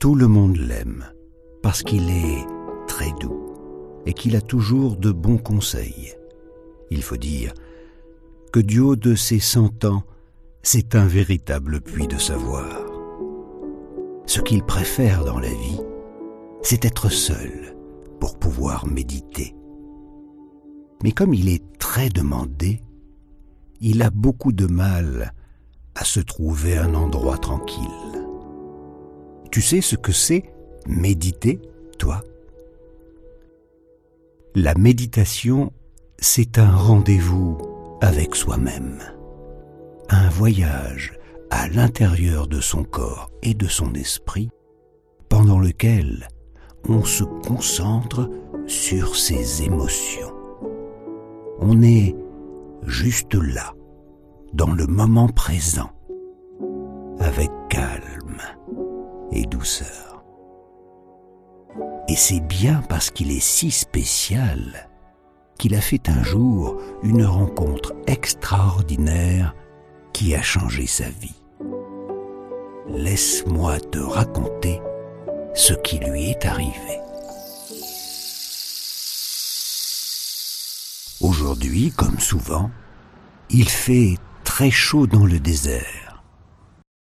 Tout le monde l'aime parce qu'il est très doux et qu'il a toujours de bons conseils. Il faut dire que du haut de ses 100 ans, c'est un véritable puits de savoir. Ce qu'il préfère dans la vie, c'est être seul pour pouvoir méditer. Mais comme il est très demandé, il a beaucoup de mal à se trouver un endroit tranquille. Tu sais ce que c'est méditer, toi ? La méditation, c'est un rendez-vous avec soi-même, un voyage à l'intérieur de son corps et de son esprit, pendant lequel on se concentre sur ses émotions. On est juste là, dans le moment présent, avec calme et douceur. Et c'est bien parce qu'il est si spécial qu'il a fait un jour une rencontre extraordinaire qui a changé sa vie. Laisse-moi te raconter ce qui lui est arrivé. Aujourd'hui, comme souvent, il fait très chaud dans le désert.